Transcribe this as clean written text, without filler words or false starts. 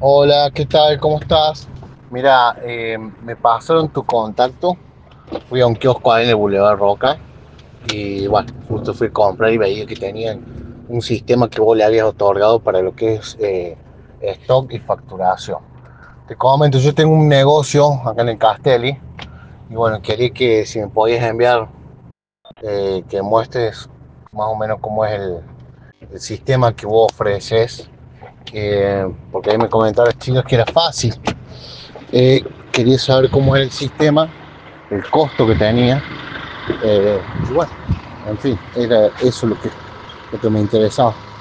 Hola, ¿qué tal? ¿Cómo estás? Mira, me pasaron tu contacto. Fui a un kiosco ahí en el Boulevard Roca y bueno, justo fui a comprar y veía que tenían un sistema que vos le habías otorgado para lo que es stock y facturación. Te comento, yo tengo un negocio acá en el Castelli y bueno, quería que si me podías enviar, que muestres más o menos cómo es el sistema que vos ofreces, porque ahí me comentaron chicos que era fácil. Quería saber cómo era el sistema, el costo que tenía, y bueno, en fin, era eso lo que me interesaba.